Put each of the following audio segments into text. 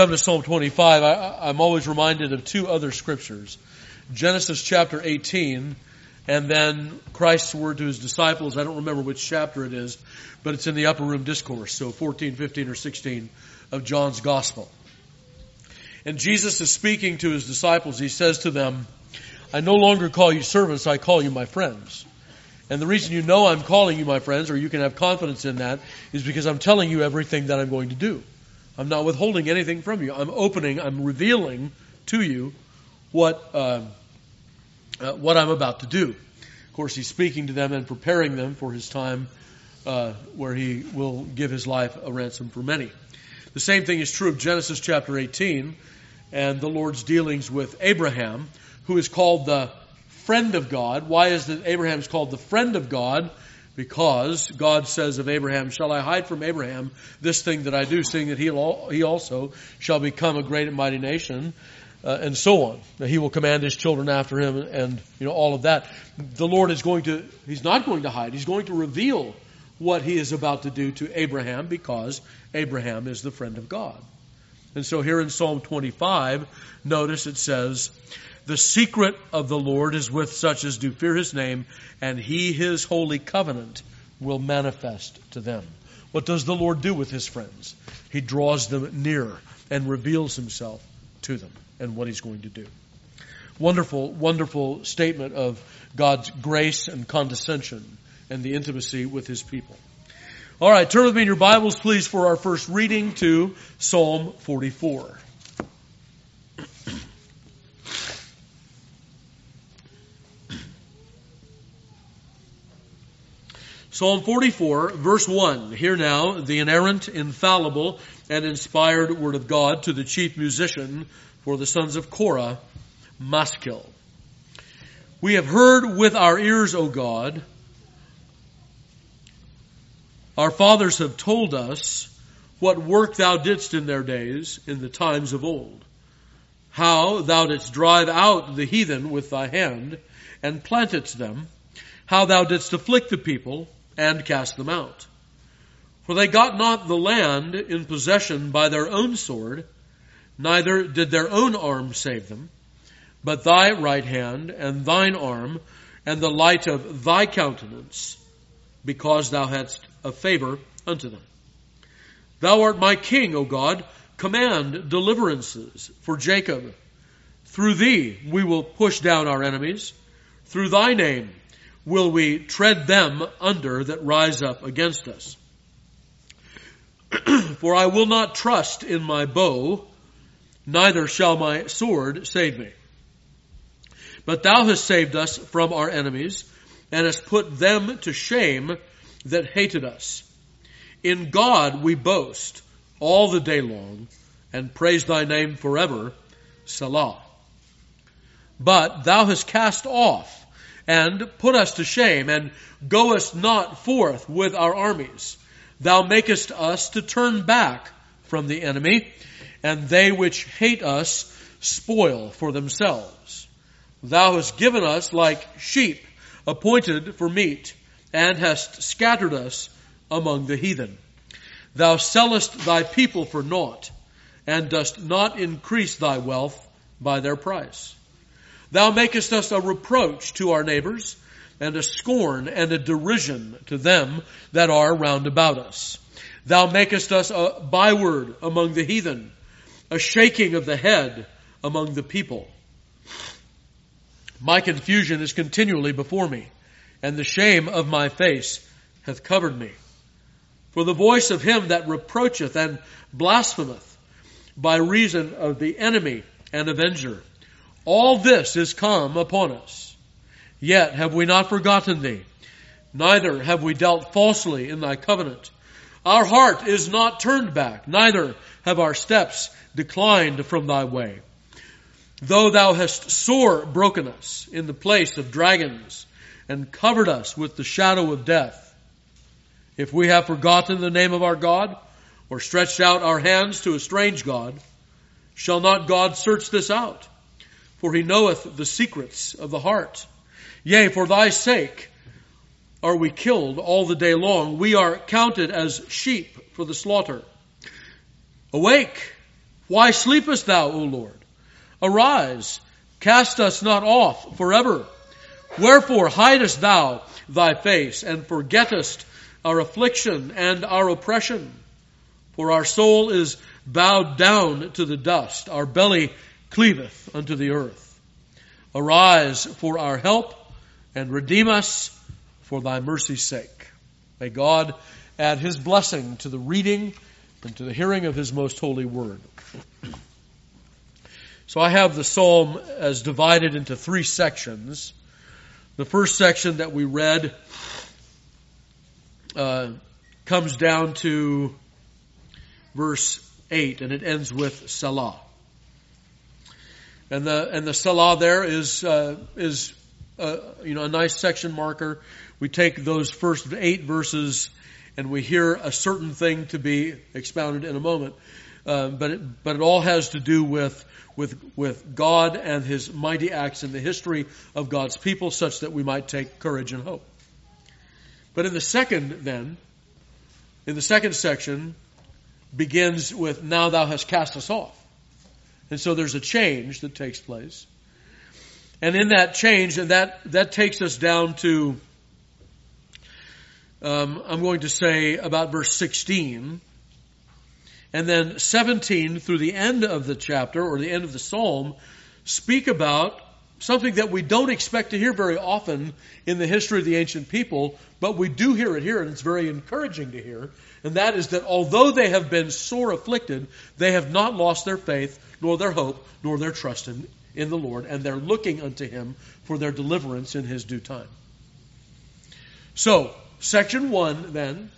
Come to Psalm 25, I'm always reminded of two other scriptures. Genesis chapter 18, and then Christ's word to his disciples. I don't remember which chapter it is, but it's in the upper room discourse, so 14, 15, or 16 of John's gospel. And Jesus is speaking to his disciples. He says to them, I no longer call you servants, I call you my friends. And the reason you know I'm calling you my friends, or you can have confidence in that, is because I'm telling you everything that I'm going to do. I'm not withholding anything from you. I'm revealing to you what I'm about to do. Of course, he's speaking to them and preparing them for his time where he will give his life a ransom for many. The same thing is true of Genesis chapter 18 and the Lord's dealings with Abraham, who is called the friend of God. Why is that Abraham is called the friend of God? Because God says of Abraham, shall I hide from Abraham this thing that I do, seeing that he also shall become a great and mighty nation, and so on. He will command his children after him, and all of that. The Lord he's not going to hide. He's going to reveal what he is about to do to Abraham, because Abraham is the friend of God. And so here in Psalm 25, notice it says, the secret of the Lord is with such as do fear his name, and he his holy covenant will manifest to them. What does the Lord do with his friends? He draws them near and reveals himself to them and what he's going to do. Wonderful, wonderful statement of God's grace and condescension and the intimacy with his people. All right, turn with me in your Bibles, please, for our first reading to Psalm 44. Psalm 44, verse 1. Hear now the inerrant, infallible, and inspired word of God to the chief musician for the sons of Korah, Maskil. We have heard with our ears, O God. Our fathers have told us what work thou didst in their days, in the times of old. How thou didst drive out the heathen with thy hand, and plantedst them. How thou didst afflict the people, and cast them out. For they got not the land in possession by their own sword, neither did their own arm save them, but thy right hand and thine arm and the light of thy countenance, because thou hadst a favor unto them. Thou art my king, O God, command deliverances for Jacob. Through thee we will push down our enemies. Through thy name will we tread them under that rise up against us. For I will not trust in my bow, neither shall my sword save me. But thou hast saved us from our enemies, and hast put them to shame that hated us. In God we boast all the day long, and praise thy name forever. Selah. But thou hast cast off, and put us to shame, and goest not forth with our armies. Thou makest us to turn back from the enemy, and they which hate us spoil for themselves. Thou hast given us like sheep appointed for meat, and hast scattered us among the heathen. Thou sellest thy people for naught, and dost not increase thy wealth by their price. Thou makest us a reproach to our neighbors, and a scorn and a derision to them that are round about us. Thou makest us a byword among the heathen, a shaking of the head among the people. My confusion is continually before me, and the shame of my face hath covered me. For the voice of him that reproacheth and blasphemeth by reason of the enemy and avenger, all this is come upon us. Yet have we not forgotten thee, neither have we dealt falsely in thy covenant. Our heart is not turned back, neither have our steps declined from thy way. Though thou hast sore broken us in the place of dragons, and covered us with the shadow of death, if we have forgotten the name of our God, or stretched out our hands to a strange God, shall not God search this out? For he knoweth the secrets of the heart. Yea, for thy sake are we killed all the day long. We are counted as sheep for the slaughter. Awake, Why sleepest thou, O Lord? Arise, cast us not off forever. Wherefore hidest thou thy face, and forgettest our affliction and our oppression? For our soul is bowed down to the dust, our belly cleaveth unto the earth. Arise for our help, and redeem us for thy mercy's sake. May God add his blessing to the reading and to the hearing of his most holy word. So I have the psalm as divided into 3 sections. The first section that we read comes down to verse 8, and it ends with Selah. And the Selah there is a nice section marker. We take those first 8 verses and we hear a certain thing to be expounded in a moment. But it all has to do with God and his mighty acts in the history of God's people, such that we might take courage and hope. But in the second section begins with, now thou hast cast us off. And so there's a change that takes place. And in that change, and that takes us down to, I'm going to say about verse 16. And then 17 through the end of the chapter, or the end of the psalm, speak about something that we don't expect to hear very often in the history of the ancient people, but we do hear it here, and it's very encouraging to hear. And that is that although they have been sore afflicted, they have not lost their faith, nor their hope, nor their trust in the Lord, and they're looking unto him for their deliverance in his due time. So, section 1 then,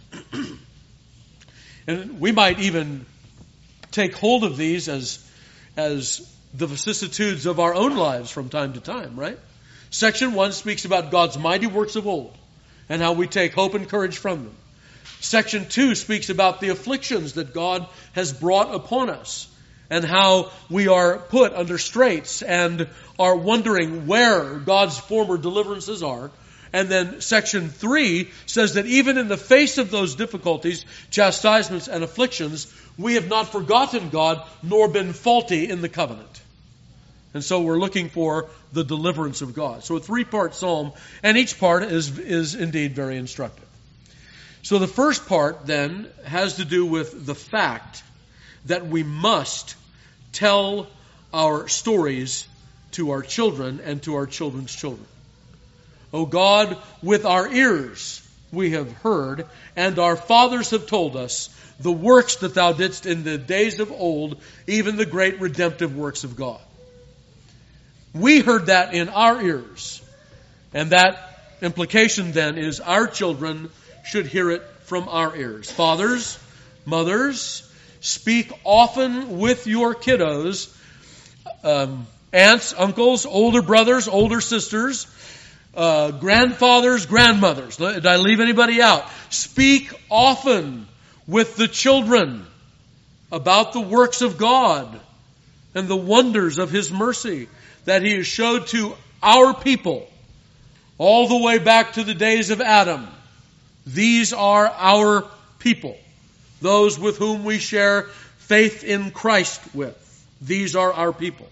and we might even take hold of these as the vicissitudes of our own lives from time to time, right? Section 1 speaks about God's mighty works of old and how we take hope and courage from them. Section 2 speaks about the afflictions that God has brought upon us and how we are put under straits and are wondering where God's former deliverances are. And then section 3 says that even in the face of those difficulties, chastisements, and afflictions, we have not forgotten God nor been faulty in the covenant. And so we're looking for the deliverance of God. So a 3-part psalm, and each part is indeed very instructive. So the first part then has to do with the fact that we must tell our stories to our children and to our children's children. O God, with our ears we have heard, and our fathers have told us, the works that thou didst in the days of old, even the great redemptive works of God. We heard that in our ears. And that implication then is our children should hear it from our ears. Fathers, mothers, speak often with your kiddos, aunts, uncles, older brothers, older sisters, grandfathers, grandmothers. Did I leave anybody out? Speak often with the children about the works of God and the wonders of his mercy that he has showed to our people all the way back to the days of Adam. These are our people, those with whom we share faith in Christ with. These are our people.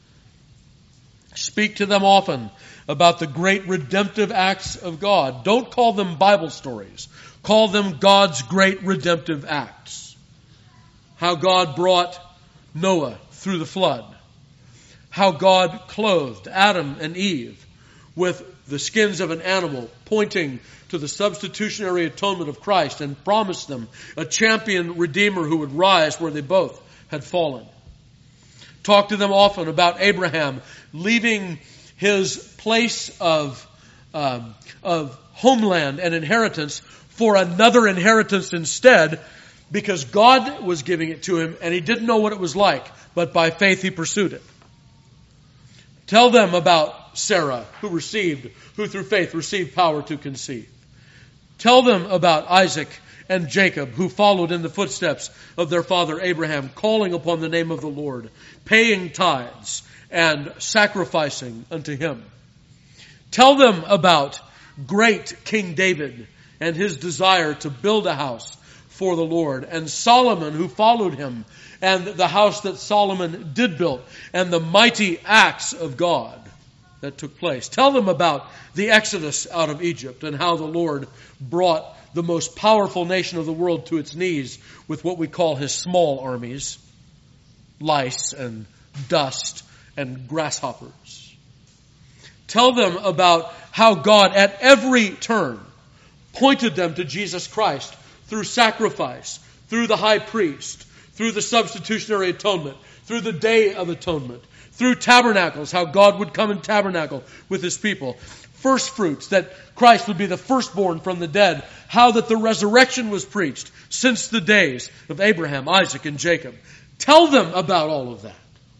Speak to them often about the great redemptive acts of God. Don't call them Bible stories. Call them God's great redemptive acts. How God brought Noah through the flood. How God clothed Adam and Eve with the skins of an animal, pointing to the substitutionary atonement of Christ, and promised them a champion redeemer who would rise where they both had fallen. Talk to them often about Abraham leaving his place of homeland and inheritance for another inheritance instead, because God was giving it to him and he didn't know what it was like, but by faith he pursued it. Tell them about Sarah, who through faith received power to conceive. Tell them about Isaac and Jacob, who followed in the footsteps of their father Abraham, calling upon the name of the Lord, paying tithes and sacrificing unto him. Tell them about great King David and his desire to build a house for the Lord, and Solomon who followed him, and the house that Solomon did build, and the mighty acts of God that took place. Tell them about the exodus out of Egypt and how the Lord brought the most powerful nation of the world to its knees with what we call his small armies, lice and dust and grasshoppers. Tell them about how God at every turn pointed them to Jesus Christ through sacrifice, through the high priest, through the substitutionary atonement, through the Day of Atonement, through tabernacles, how God would come and tabernacle with his people. First fruits, that Christ would be the firstborn from the dead. How that the resurrection was preached since the days of Abraham, Isaac, and Jacob. Tell them about all of that.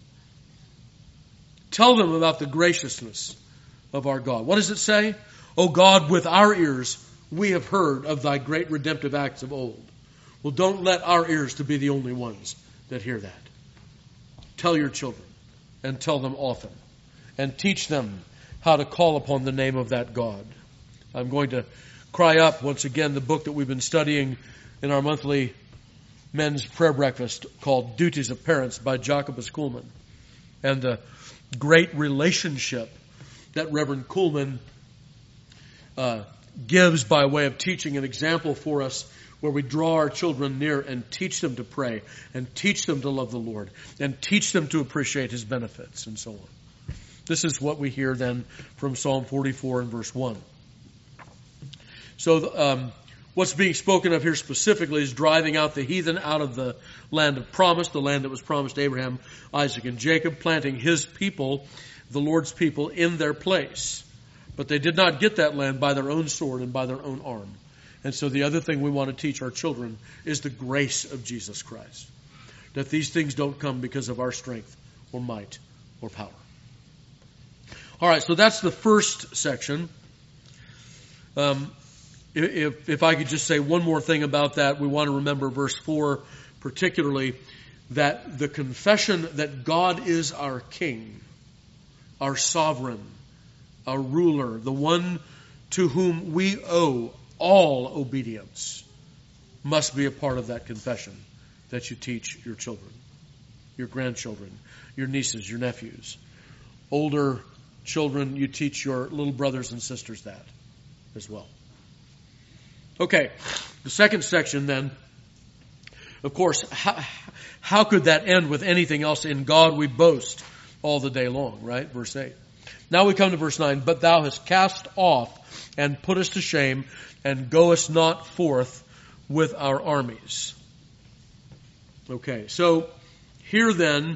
Tell them about the graciousness of our God. What does it say? O God, with our ears we have heard of thy great redemptive acts of old. Well, don't let our ears to be the only ones that hear that. Tell your children, and tell them often, and teach them how to call upon the name of that God. I'm going to cry up once again the book that we've been studying in our monthly men's prayer breakfast called Duties of Parents by Jacobus Kuhlman, and the great relationship that Reverend Kuhlman gives by way of teaching an example for us where we draw our children near and teach them to pray and teach them to love the Lord and teach them to appreciate his benefits and so on. This is what we hear then from Psalm 44 and verse 1. So what's being spoken of here specifically is driving out the heathen out of the land of promise, the land that was promised to Abraham, Isaac, and Jacob, planting his people, the Lord's people, in their place. But they did not get that land by their own sword and by their own arm. And so the other thing we want to teach our children is the grace of Jesus Christ. That these things don't come because of our strength or might or power. All right, so that's the first section. If I could just say one more thing about that, we want to remember verse 4 particularly, that the confession that God is our King, our sovereign, our ruler, the one to whom we owe all obedience, must be a part of that confession that you teach your children, your grandchildren, your nieces, your nephews. Older children, you teach your little brothers and sisters that as well. Okay, the second section then, of course, how could that end with anything else? In God we boast all the day long, right? Verse 8. Now we come to verse 9. But thou hast cast off and put us to shame, and goest not forth with our armies. Okay, so here then,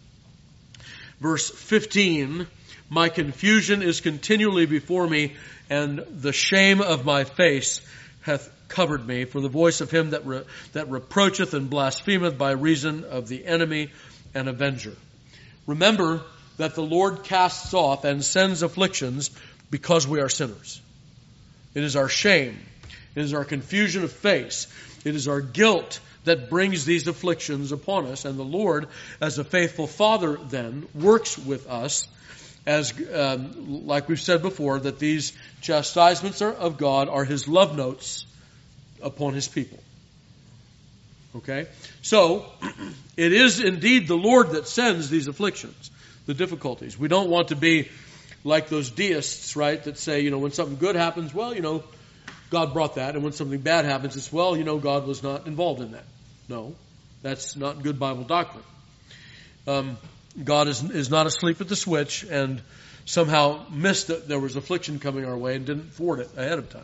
verse 15, my confusion is continually before me, and the shame of my face hath covered me, for the voice of him that reproacheth and blasphemeth by reason of the enemy and avenger. Remember that the Lord casts off and sends afflictions because we are sinners. It is our shame. It is our confusion of face. It is our guilt that brings these afflictions upon us. And the Lord, as a faithful Father then, works with us as, like we've said before, that these chastisements of God are his love notes upon his people. Okay? So, it is indeed the Lord that sends these afflictions, the difficulties. We don't want to be like those deists, right, that say, when something good happens, well, God brought that. And when something bad happens, it's, well, God was not involved in that. No, that's not good Bible doctrine. God is not asleep at the switch and somehow missed that there was affliction coming our way and didn't forward it ahead of time.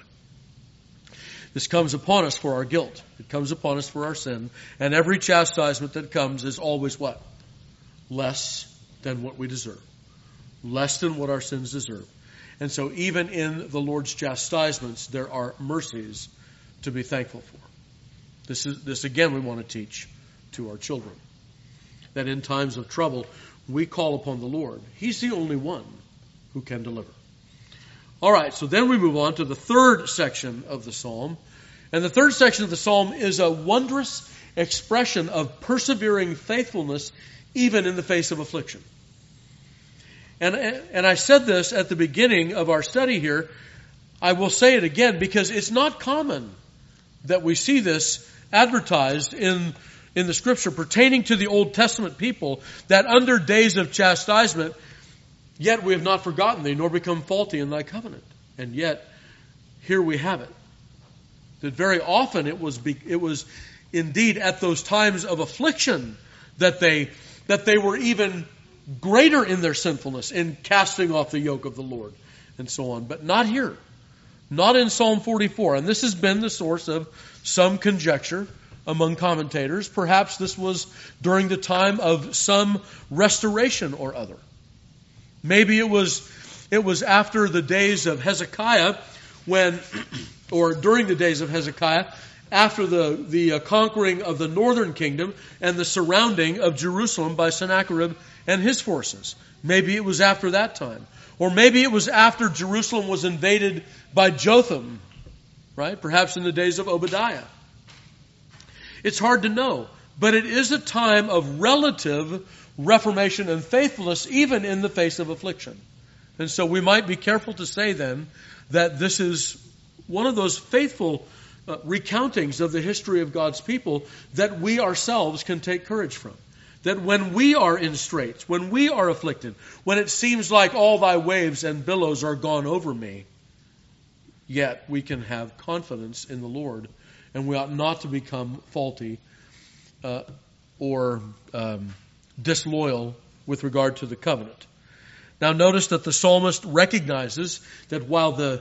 This comes upon us for our guilt. It comes upon us for our sin. And every chastisement that comes is always what? Less than what we deserve. Less than what our sins deserve. And so even in the Lord's chastisements, there are mercies to be thankful for. This again we want to teach to our children. That in times of trouble, we call upon the Lord. He's the only one who can deliver. All right, so then we move on to the third section of the psalm. And the third section of the psalm is a wondrous expression of persevering faithfulness even in the face of affliction. And I said this at the beginning of our study here. I will say it again because it's not common that we see this advertised in the Scripture pertaining to the Old Testament people, that under days of chastisement, yet we have not forgotten thee, nor become faulty in thy covenant. And yet, here we have it. That very often it was indeed at those times of affliction that they were even greater in their sinfulness, in casting off the yoke of the Lord, and so on. But not here. Not in Psalm 44. And this has been the source of some conjecture among commentators. Perhaps this was during the time of some restoration or other. Maybe it was after the days of Hezekiah, or during the days of Hezekiah, after the conquering of the northern kingdom and the surrounding of Jerusalem by Sennacherib and his forces. Maybe it was after that time. Or maybe it was after Jerusalem was invaded by Jotham, right? Perhaps in the days of Obadiah. It's hard to know, but it is a time of relative reformation and faithfulness, even in the face of affliction. And so we might be careful to say then that this is one of those faithful recountings of the history of God's people that we ourselves can take courage from. That when we are in straits, when we are afflicted, when it seems like all thy waves and billows are gone over me, yet we can have confidence in the Lord, and we ought not to become faulty or disloyal with regard to the covenant. Now notice that the psalmist recognizes that while the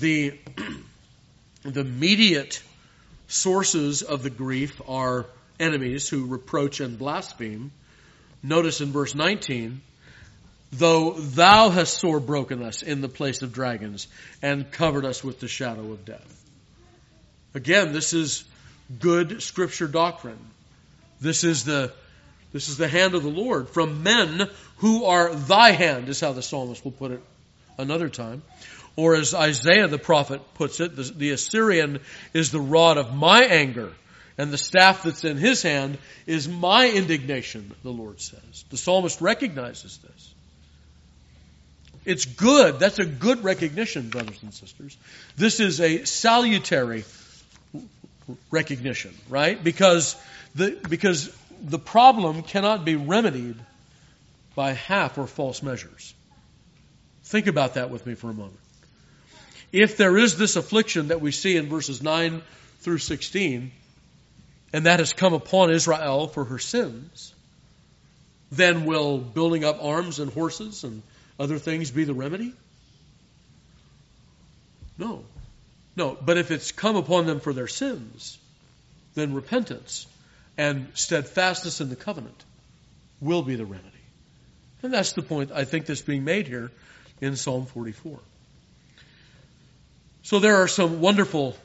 immediate sources of the grief are enemies who reproach and blaspheme, notice in verse 19, though thou hast sore broken us in the place of dragons and covered us with the shadow of death. Again, this is good Scripture doctrine. This is the hand of the Lord from men who are thy hand, is how the psalmist will put it another time. Or as Isaiah the prophet puts it, the Assyrian is the rod of my anger, and the staff that's in his hand is my indignation, the Lord says. The psalmist recognizes this. It's good. That's a good recognition, brothers and sisters. This is a salutary recognition, right? Because the problem cannot be remedied by half or false measures. Think about that with me for a moment. If there is this affliction that we see in verses 9 through 16, and that has come upon Israel for her sins, then will building up arms and horses and other things be the remedy? No. No, but if it's come upon them for their sins, then repentance and steadfastness in the covenant will be the remedy. And that's the point I think that's being made here in Psalm 44. So there are some wonderful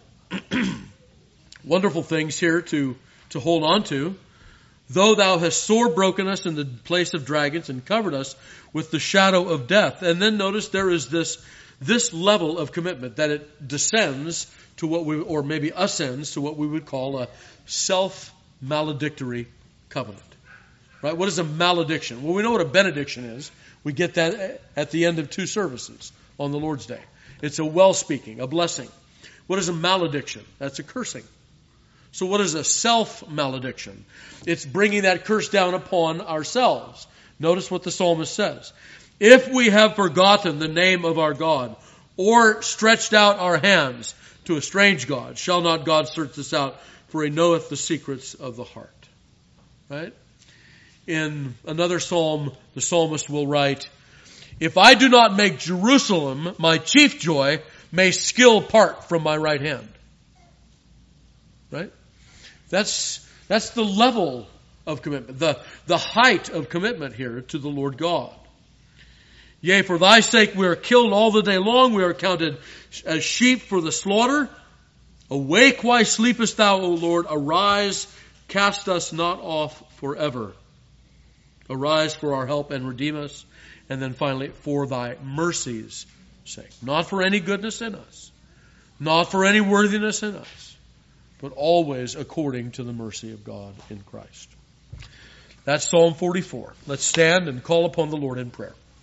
things here to hold on to. Though thou hast sore broken us in the place of dragons and covered us with the shadow of death. And then notice there is this level of commitment that it descends to or maybe ascends to what we would call a self-maledictory covenant. Right? What is a malediction? Well, we know what a benediction is. We get that at the end of 2 services on the Lord's Day. It's a well-speaking, a blessing. What is a malediction? That's a cursing. So what is a self-malediction? It's bringing that curse down upon ourselves. Notice what the psalmist says. If we have forgotten the name of our God, or stretched out our hands to a strange God, shall not God search this out, for he knoweth the secrets of the heart. Right? In another psalm, the psalmist will write, if I do not make Jerusalem my chief joy, may skill part from my right hand. Right? That's the level of commitment, the height of commitment here to the Lord God. Yea, for thy sake we are killed all the day long, we are counted as sheep for the slaughter. Awake, why sleepest thou, O Lord? Arise, cast us not off forever. Arise for our help and redeem us. And then finally, for thy mercy's sake. Not for any goodness in us, not for any worthiness in us, but always according to the mercy of God in Christ. That's Psalm 44. Let's stand and call upon the Lord in prayer.